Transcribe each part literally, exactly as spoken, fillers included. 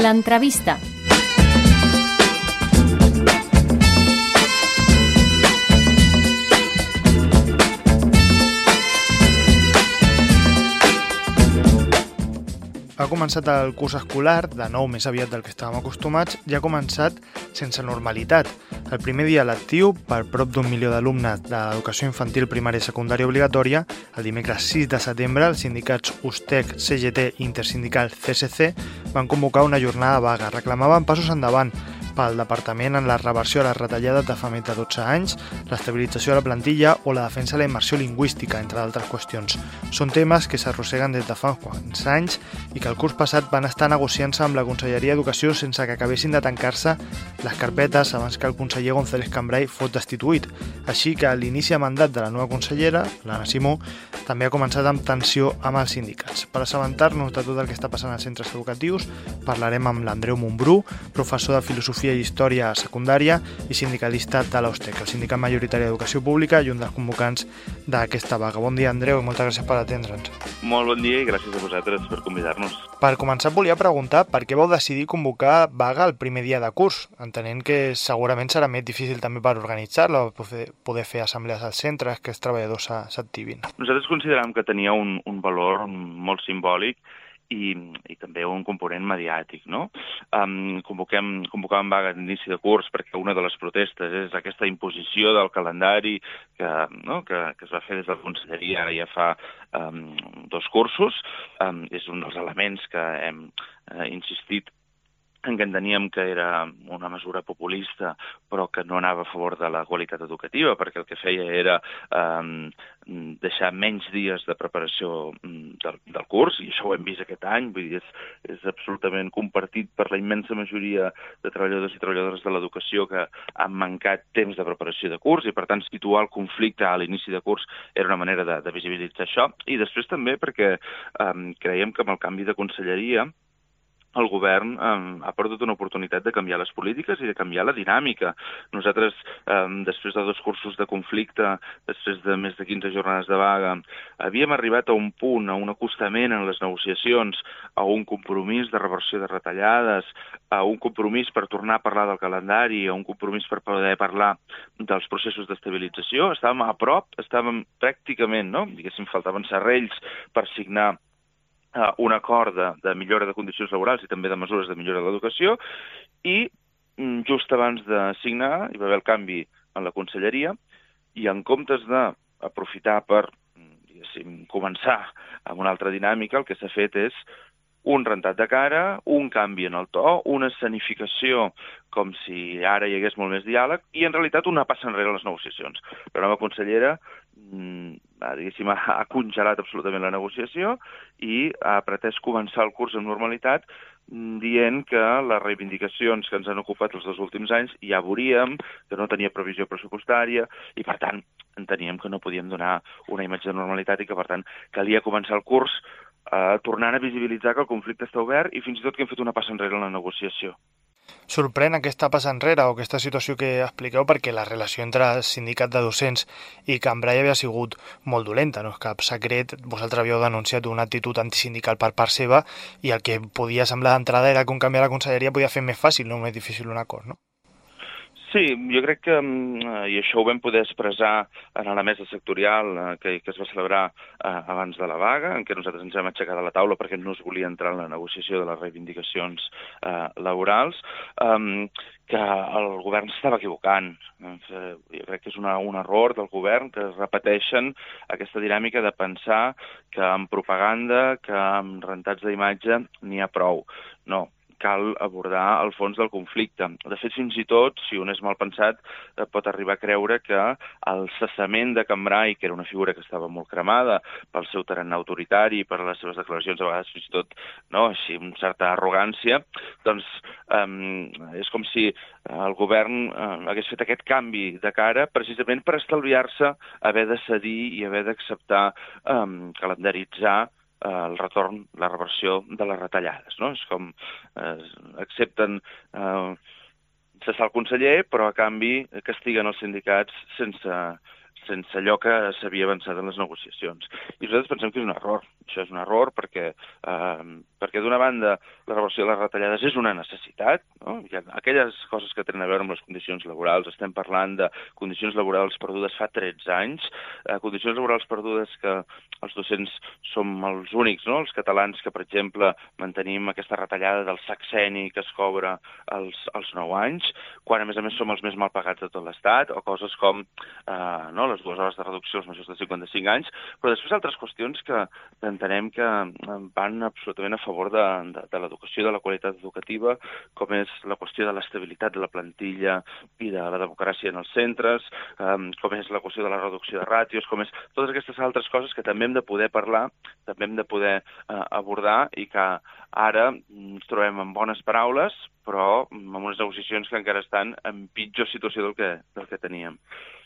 L'entrevista. Ha començat el curs escolar, de nou més aviat del que estàvem acostumats, i ha començat sense normalitat. El primer dia lectiu, per prop d'un milió d'alumnes de l'educació infantil, primària i secundària obligatòria, el dimecres sis de setembre, els sindicats U S T E C, C G T i Intersindical C S C van convocar una jornada de vaga. Reclamaven passos endavant pel departament en la reversió de les retallades de fa més de dotze anys, l'estabilització de la plantilla o la defensa de la immersió lingüística, entre d'altres qüestions. Són temes que s'arrosseguen des de fa quants anys i que el curs passat van estar negociant-se amb la Conselleria d'Educació sense que acabessin de tancar-se les carpetes abans que el conseller González Cambray fos destituït. Així que l'inici de mandat de la nova consellera, l'Anna Simó, també ha començat amb tensió amb els sindicats. Per assabentar-nos de tot el que està passant als centres educatius, parlarem amb l'Andreu Montbrú, professor de Filosofia i Història Secundària i sindicalista de l'U S T E C, el sindicat majoritari d'Educació Pública i un dels convocants d'aquesta vaga. Bon dia, Andreu, i moltes gràcies per atendre'ns. Molt bon dia i gràcies a vosaltres per convidar-nos. Per començar, et volia preguntar per què vau decidir convocar vaga el primer dia de curs, entenent que segurament serà més difícil també per organitzar-la, poder fer assemblees als centres, que els treballadors s'activin. Nosaltres considerem que tenia un, un valor molt simbòlic I, i també un component mediàtic, no? Um, convoquem, convocàvem vaga d'inici de curs perquè una de les protestes és aquesta imposició del calendari que, no? que, que es va fer des de la Conselleria ja fa um, dos cursos. Um, és un dels elements que hem uh, insistit en què enteníem que era una mesura populista però que no anava a favor de la qualitat educativa, perquè el que feia era eh, deixar menys dies de preparació del, del curs, i això ho hem vist aquest any, vull dir, és, és absolutament compartit per la immensa majoria de treballadors i treballadores de l'educació que han mancat temps de preparació de curs, i per tant situar el conflicte a l'inici de curs era una manera de, de visibilitzar això, i després també perquè eh, creiem que amb el canvi de conselleria el govern eh, ha perdut una oportunitat de canviar les polítiques i de canviar la dinàmica. Nosaltres, eh, després de dos cursos de conflicte, després de més de quinze jornades de vaga, havíem arribat a un punt, a un acostament en les negociacions, a un compromís de reversió de retallades, a un compromís per tornar a parlar del calendari, a un compromís per poder parlar dels processos d'estabilització. Estàvem a prop, estàvem pràcticament, no? Diguéssim, faltaven serrells per signar un acord de, de millora de condicions laborals i també de mesures de millora de l'educació, i just abans de signar hi va haver el canvi en la conselleria, i en comptes d'aprofitar per, diguéssim, començar amb una altra dinàmica, el que s'ha fet és un rentat de cara, un canvi en el to, una escenificació com si ara hi hagués molt més diàleg, i en realitat una passa enrere a les negociacions. La nova consellera diguéssim, ha congelat absolutament la negociació i ha pretès començar el curs amb normalitat, dient que les reivindicacions que ens han ocupat els dos últims anys ja veuríem, que no tenia previsió pressupostària, i per tant enteníem que no podíem donar una imatge de normalitat i que per tant calia començar el curs eh, tornant a visibilitzar que el conflicte està obert i fins i tot que hem fet una passa enrere en la negociació. Sorprèn aquesta passa enrere o aquesta situació que expliqueu, perquè la relació entre el sindicat de docents i Cambray havia sigut molt dolenta, no és cap secret. Vosaltres havíeu denunciat una actitud antisindical per part seva i el que podia semblar d'entrada era que un canvi a la conselleria podia fer més fàcil, no més difícil un acord, no? Sí, jo crec que, i això ho vam poder expressar en la mesa sectorial que, que es va celebrar eh, abans de la vaga, en què nosaltres ens vam aixecar de la taula perquè no es volia entrar en la negociació de les reivindicacions eh, laborals, eh, que el govern s'estava equivocant. Jo crec que és una, un error del govern que es repeteixen aquesta dinàmica de pensar que amb propaganda, que amb rentats d'imatge n'hi ha prou. No. Cal abordar el fons del conflicte. De fet, fins i tot, si un és mal pensat, pot arribar a creure que el cessament de Cambray, que era una figura que estava molt cremada pel seu tarannà autoritari, per les seves declaracions, a vegades fins i tot, no, així, amb certa arrogància, doncs eh, és com si el govern eh, hagués fet aquest canvi de cara precisament per estalviar-se haver de cedir i haver d'acceptar eh, calendaritzar el retorn, la reversió de les retallades, no? És com eh, accepten eh, cessar el conseller, però a canvi castiguen els sindicats sense, sense allò que s'havia avançat en les negociacions. I nosaltres pensem que és un error. Això és un error perquè, eh, perquè d'una banda, la reversió de les retallades és una necessitat, no? Hi ha aquelles coses que tenen a veure amb les condicions laborals. Estem parlant de condicions laborals perdudes fa tretze anys, eh, condicions laborals perdudes que els docents som els únics, no?, els catalans que, per exemple, mantenim aquesta retallada del sacseni que es cobra als, als nou anys, quan a més a més som els més mal pagats de tot l'Estat, o coses com eh, no, les dues hores de reducció als majors de cinquanta-cinc anys, però després altres qüestions que entenem que van absolutament a favor de, de, de l'educació i de la qualitat educativa, com és la qüestió de l'estabilitat de la plantilla i de la democràcia en els centres, eh, com és la qüestió de la reducció de ràtios, com és totes aquestes altres coses que també hem de poder parlar, també hem de poder eh, abordar i que ara ens trobem amb bones paraules, però amb unes negociacions que encara estan en pitjor situació del que, del que teníem.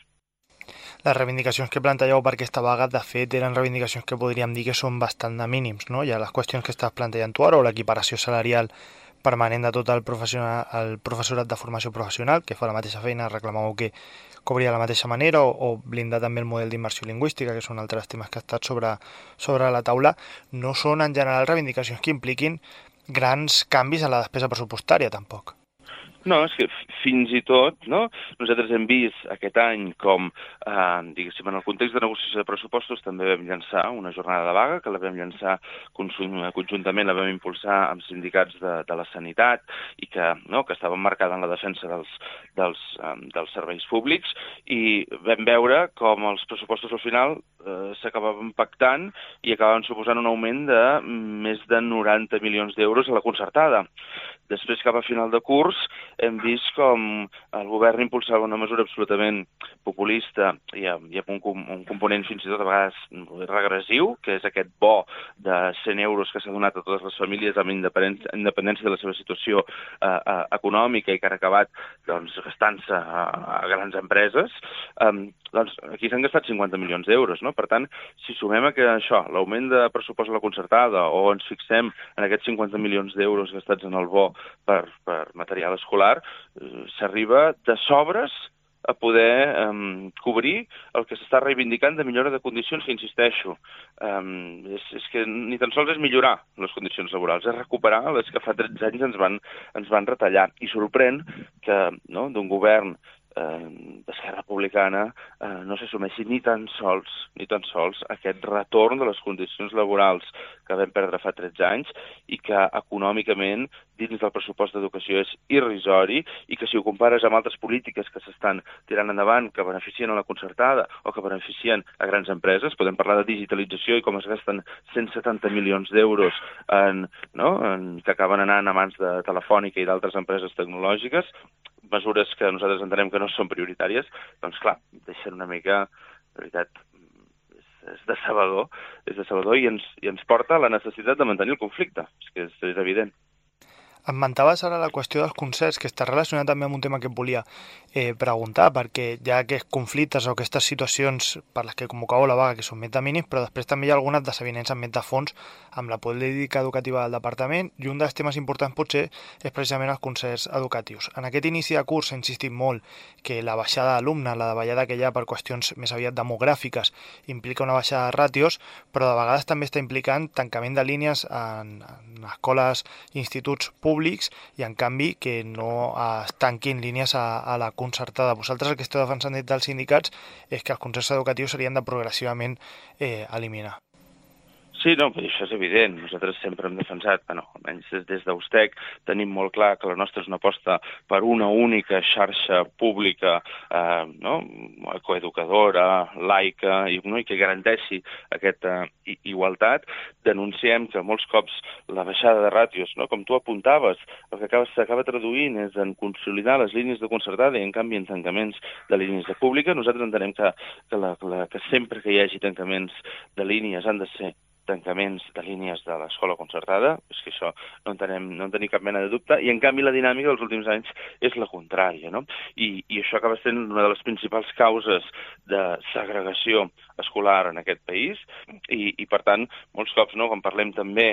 Les reivindicacions que plantejeu per aquesta vaga, de fet, eren reivindicacions que podríem dir que són bastant de mínims, no? Hi ha les qüestions que estàs plantejant tu ara, o l'equiparació salarial permanent de tot el, el professorat de formació professional, que fa la mateixa feina, reclamàveu que cobria de la mateixa manera, o, o blindar també el model d'immersió lingüística, que són altres temes que ha estat sobre, sobre la taula. No són, en general, reivindicacions que impliquin grans canvis a la despesa pressupostària, tampoc. No, és que fins i tot, no? Nosaltres hem vist aquest any com, eh, diguéssim, en el context de negociació de pressupostos també vam llançar una jornada de vaga, que la vam llançar conjuntament, la vam impulsar amb sindicats de, de la sanitat i que, no, que estava marcada en la defensa dels, dels, eh, dels serveis públics, i vam veure com els pressupostos al final eh, s'acabaven pactant i acabaven suposant un augment de més de noranta milions d'euros a la concertada. Després, cap a final de curs, hem vist com el govern impulsava una mesura absolutament populista i amb, i amb un, un component fins i tot a vegades regressiu, que és aquest bo de cent euros que s'ha donat a totes les famílies amb independència, independència de la seva situació eh, eh, econòmica i que han acabat doncs, gastant-se a, a grans empreses. Eh, doncs aquí s'han gastat cinquanta milions d'euros, no? Per tant, si sumem a que això, l'augment de pressupost a la concertada, o ens fixem en aquests cinquanta milions d'euros gastats en el bo Per, per material escolar, eh, s'arriba de sobres a poder eh, cobrir el que s'està reivindicant de millora de condicions, que insisteixo, eh, és, és que ni tan sols és millorar les condicions laborals, és recuperar les que fa tretze anys ens van, ens van retallar. I sorprèn que, no, d'un govern eh, d'Esquerra Republicana eh, no s'assumeixi ni tan sols ni tan sols aquest retorn de les condicions laborals que vam perdre fa tretze anys i que econòmicament dins del pressupost d'educació és irrisori i que si ho compares amb altres polítiques que s'estan tirant endavant que beneficien a la concertada o que beneficien a grans empreses, podem parlar de digitalització i com es gasten cent setanta milions d'euros en, no, en, que acaben anant a mans de Telefònica i d'altres empreses tecnològiques, mesures que nosaltres entenem que no són prioritàries, doncs clar, deixen una mica, de veritat, és, és decebedor, és decebedor i ens, i ens porta a la necessitat de mantenir el conflicte, és que és, és evident. Esmentaves ara la qüestió dels concerts, que està relacionat també amb un tema que et volia eh, preguntar, perquè hi ha aquests conflictes o aquestes situacions per les que convocàveu la vaga que són més de mínims, però després també hi ha algunes desavinences més de fons amb la política educativa del departament, i un dels temes importants potser és precisament els concerts educatius. En aquest inici de curs s'ha insistit molt que la baixada d'alumnes, la davallada que hi ha per qüestions més aviat demogràfiques, implica una baixada de ràtios, però de vegades també està implicant tancament de línies en, en escoles i instituts públics públics i en canvi que no es tanquin línies a, a la concertada. Vosaltres el que esteu defensant des dels sindicats és que els concerts educatius s'haurien de progressivament eh, eliminar. Sí, no, això és evident. Nosaltres sempre hem defensat, bueno, almenys des d'Eustec, tenim molt clar que la nostra és una aposta per una única xarxa pública, eh, no? Coeducadora, laica, i, no? I que garanteixi aquesta eh, igualtat. Denunciem que molts cops la baixada de ràtios, no? Com tu apuntaves, el que s'acaba traduint és en consolidar les línies de concertada i en canvi en tancaments de línies de pública. Nosaltres entenem que, que, la, la, que sempre que hi hagi tancaments de línies han de ser tancaments de línies de l'escola concertada, és que això no entenem, no en tenim cap mena de dubte, i en canvi la dinàmica dels últims anys és la contrària, no? I, i això acaba sent una de les principals causes de segregació escolar en aquest país i, i per tant, molts cops, no, quan parlem també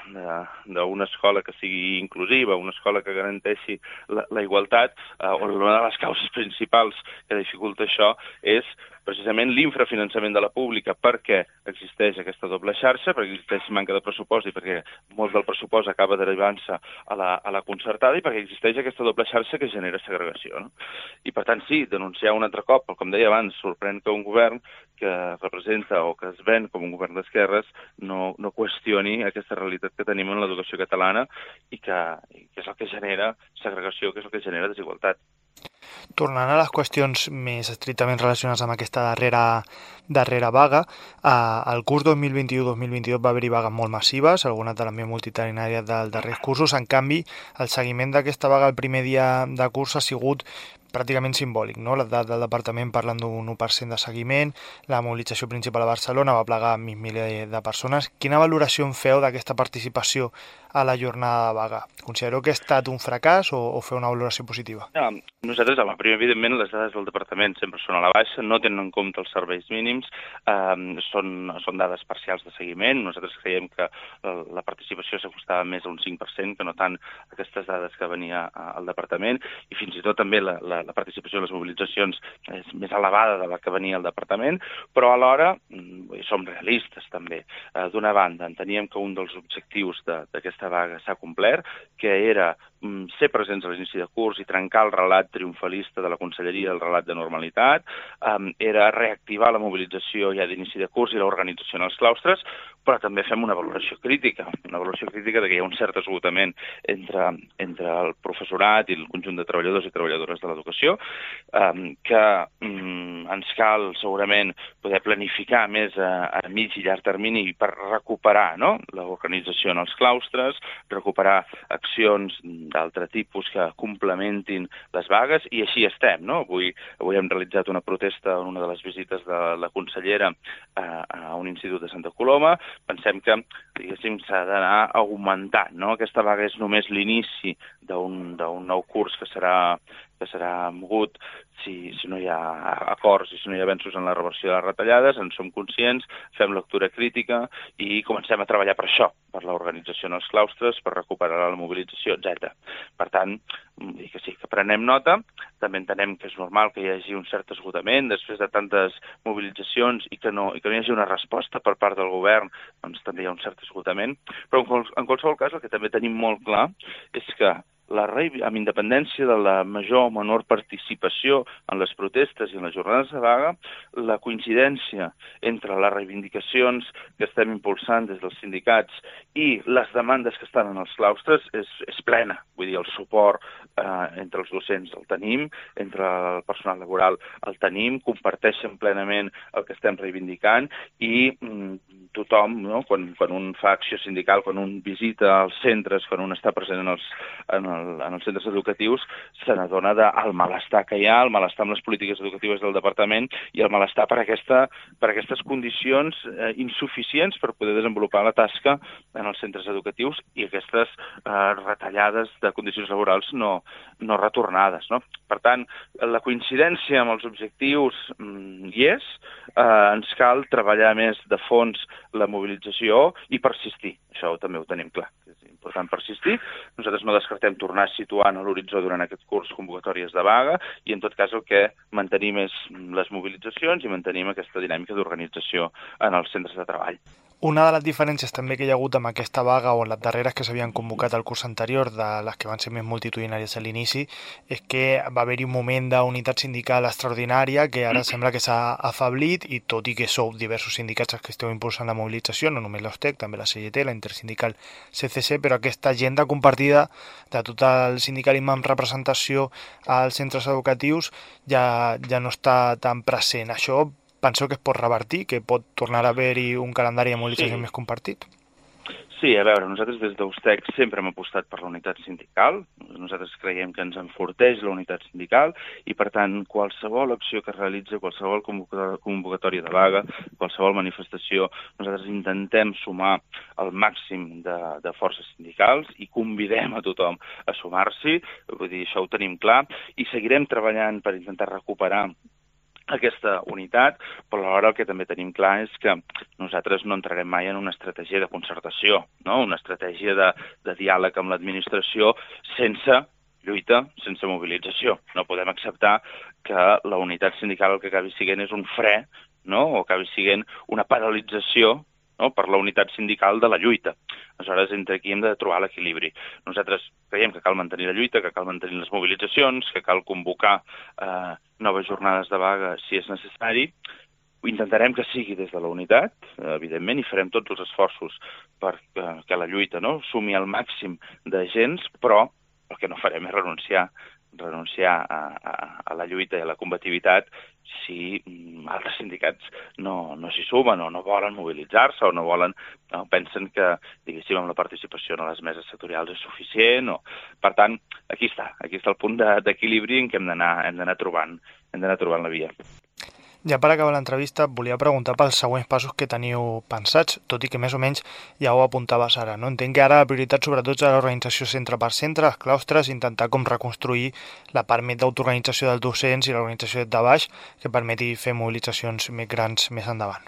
d'una escola que sigui inclusiva, una escola que garanteixi la, la igualtat, eh, una de les causes principals que dificulta això és precisament l'infrafinançament de la pública perquè existeix aquesta doble xarxa, perquè existeix manca de pressupost i perquè molt del pressupost acaba derivant-se a la, a la concertada i perquè existeix aquesta doble xarxa que genera segregació. No? I per tant, sí, denunciar un altre cop, com deia abans, sorprèn que un govern que representa o que es ven com un govern d'esquerres no, no qüestioni aquesta realitat que tenim en l'educació catalana i que, i que és el que genera segregació, que és el que genera desigualtat. Tornant a les qüestions més estrictament relacionades amb aquesta darrera, darrera vaga, eh, el curs dos mil vint-i-u dos mil vint-i-dos va haver-hi vagues molt massives, algunes de les més multitudinàries dels darrers cursos. En canvi, el seguiment d'aquesta vaga el primer dia de curs ha sigut pràcticament simbòlic, no? Les dades del departament parlen d'un u per cent de seguiment, la mobilització principal a Barcelona va plegar mig miler de persones. Quina valoració en feu d'aquesta participació a la jornada de vaga? Considereu que ha estat un fracàs o, o feu una valoració positiva? No, nosaltres, home, primer, evidentment, les dades del departament sempre són a la baixa, no tenen en compte els serveis mínims, eh, són, són dades parcials de seguiment. Nosaltres creiem que la participació s'acostava més a un cinc per cent, que no tant aquestes dades que venia al departament, i fins i tot també la, la, la participació en les mobilitzacions és més elevada de la que venia al departament, però alhora i som realistes també. Eh, D'una banda, enteníem que un dels objectius d'aquesta vaga s'ha complert, que era mm, ser presents a l'inici de curs i trencar el relat triomfalista de la Conselleria, el relat de normalitat, eh, era reactivar la mobilització ja d'inici de curs i l'organització en els claustres, però també fem una valoració crítica, una valoració crítica de que hi ha un cert esgotament entre, entre el professorat i el conjunt de treballadors i treballadores de l'educació, eh, que mm, ens cal segurament poder planificar més a, a mig i llarg termini per recuperar, no?, l'organització en els claustres, recuperar accions d'altre tipus que complementin les vagues, i així estem, no? Avui, avui hem realitzat una protesta en una de les visites de la consellera a, a un institut de Santa Coloma. Pensem que, diguéssim, s'ha d'anar augmentant, no? Aquesta vaga és només l'inici d'un d'un nou curs que serà que serà mogut si, si no hi ha acords i si no hi ha avenços en la reversió de les retallades. En som conscients, fem lectura crítica i comencem a treballar per això, per l'organització en els claustres, per recuperar la mobilització, etcètera. Per tant, dir que sí, que prenem nota, també entenem que és normal que hi hagi un cert esgotament després de tantes mobilitzacions i que no, i que no hi hagi una resposta per part del govern, doncs també hi ha un cert esgotament, però en, qual, en qualsevol cas el que també tenim molt clar és que la amb independència de la major o menor participació en les protestes i en les jornades de vaga, la coincidència entre les reivindicacions que estem impulsant des dels sindicats i les demandes que estan en els claustres és, és plena. Vull dir, el suport eh, entre els docents el tenim, entre el personal laboral el tenim, comparteixen plenament el que estem reivindicant i mm, tothom, no?, quan, quan un fa acció sindical, quan un visita els centres, quan un està present en els, en el, en els centres educatius, se n'adona del malestar que hi ha, el malestar amb les polítiques educatives del departament i el malestar per, aquesta, per aquestes condicions eh, insuficients per poder desenvolupar la tasca en els centres educatius i aquestes eh, retallades de condicions laborals no, no retornades, no? Per tant, la coincidència amb els objectius mm, hi és, eh, ens cal treballar més de fons la mobilització i persistir. Això també ho tenim clar. És important persistir. Nosaltres no descartem tornar a situar en l'horitzó durant aquest curs convocatòries de vaga i en tot cas el que mantenim és les mobilitzacions i mantenim aquesta dinàmica d'organització en els centres de treball. Una de les diferències també que hi ha hagut amb aquesta vaga o en les darreres que s'havien convocat al curs anterior, de les que van ser més multitudinàries a l'inici, és que va haver-hi un moment d'unitat sindical extraordinària que ara sembla que s'ha afablit i tot i que sou diversos sindicats els que esteu impulsant la mobilització, no només l'Ostec, també la C G T, la intersindical C C C, però aquesta agenda compartida de tot el sindicalisme amb representació als centres educatius ja, ja no està tan present. Això penseu que es pot revertir, que pot tornar a haver-hi un calendari de mobilització sí. més compartit? Sí, a veure, nosaltres des d'Ustec sempre hem apostat per la unitat sindical, nosaltres creiem que ens enforteix la unitat sindical i, per tant, qualsevol acció que es realitza, qualsevol convocatòria de vaga, qualsevol manifestació, nosaltres intentem sumar el màxim de, de forces sindicals i convidem a tothom a sumar-s'hi, vull dir, això ho tenim clar, i seguirem treballant per intentar recuperar aquesta unitat, però alhora el que també tenim clar és que nosaltres no entrarem mai en una estratègia de concertació, no? Una estratègia de, de diàleg amb l'administració sense lluita, sense mobilització. No podem acceptar que la unitat sindical el que acabi sent és un fre, no? O acabi sent una paralització, no? Per la unitat sindical de la lluita. Aleshores, entre aquí hem de trobar l'equilibri. Nosaltres creiem que cal mantenir la lluita, que cal mantenir les mobilitzacions, que cal convocar eh, noves jornades de vaga si és necessari. Intentarem que sigui des de la unitat, evidentment, i farem tots els esforços per que, que la lluita, no? Sumi el màxim d'agents, però el que no farem és renunciar renunciar a, a, a la lluita i a la combativitat si mm, altres sindicats no, no s'hi sumen o no volen mobilitzar-se o no volen, no, pensen que, diguéssim, amb la participació en les meses sectorials és suficient. O... Per tant, aquí està, aquí està el punt d'equilibri en què hem d'anar hem d'anar trobant, hem d'anar trobant la via. Ja per acabar l'entrevista, volia preguntar pels següents passos que teniu pensats, tot i que més o menys ja ho apuntaves ara, no? Entenc que ara la prioritat sobretot serà l'organització centre per centre, els claustres, intentar com reconstruir la part més d'autoorganització dels docents i l'organització de baix que permeti fer mobilitzacions més grans més endavant.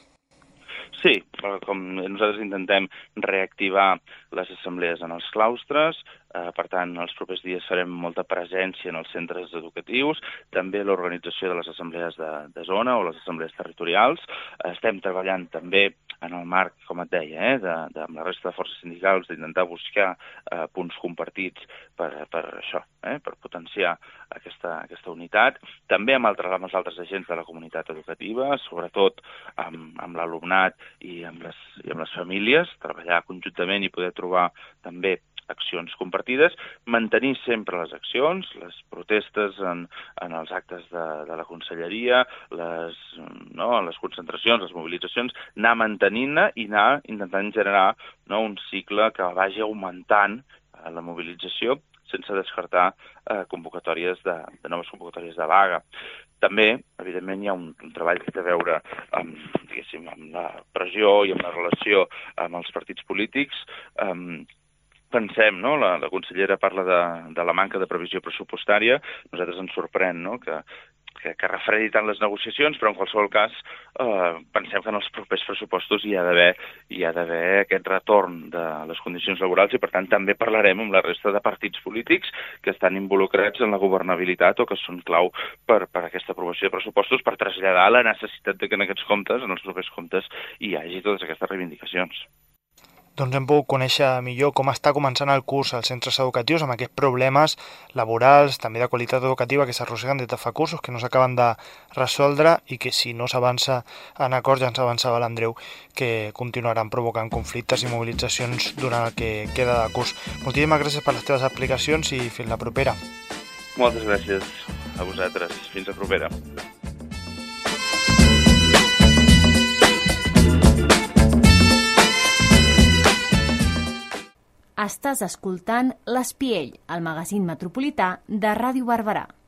Sí, com nosaltres intentem reactivar les assemblees en els claustres, eh, per tant, els propers dies farem molta presència en els centres educatius, també l'organització de les assemblees de, de zona o les assemblees territorials. Estem treballant també en el marc, com et deia, eh, de, de, amb la resta de forces sindicals, d'intentar buscar eh, punts compartits per, per això, eh, per potenciar aquesta, aquesta unitat. També amb, altres, amb els altres agents de la comunitat educativa, sobretot amb, amb l'alumnat i amb, les, i amb les famílies, treballar conjuntament i poder trobar també accions compartides, mantenir sempre les accions, les protestes en, en els actes de, de la conselleria, les, no, les concentracions, les mobilitzacions, anar mantenint-ne i anar intentant generar, no, un cicle que vagi augmentant eh, la mobilització sense descartar eh, convocatòries de, de noves convocatòries de vaga. També, evidentment, hi ha un, un treball que té a veure amb, diguéssim, amb la pressió i amb la relació amb els partits polítics. Um, pensem, no? La, la consellera parla de, de la manca de previsió pressupostària. Nosaltres ens sorprèn, no? que, que, que refredi tant les negociacions, però en qualsevol cas eh, pensem que en els propers pressupostos hi ha d'haver hi ha d'haver aquest retorn de les condicions laborals i, per tant, també parlarem amb la resta de partits polítics que estan involucrats en la governabilitat o que són clau per, per aquesta aprovació de pressupostos per traslladar la necessitat de que en aquests comptes, en els propers comptes, hi hagi totes aquestes reivindicacions. Doncs hem pogut conèixer millor com està començant el curs als centres educatius amb aquests problemes laborals, també de qualitat educativa que s'arrosseguen des de fa cursos que no s'acaben de resoldre i que si no s'avança en acord, ja ens avançava l'Andreu, que continuaran provocant conflictes i mobilitzacions durant el que queda de curs. Moltíssimes gràcies per les teves explicacions i fins la propera. Moltes gràcies a vosaltres. Fins la propera. Estàs escoltant L'Espiell, el magazín metropolità de Ràdio Barberà.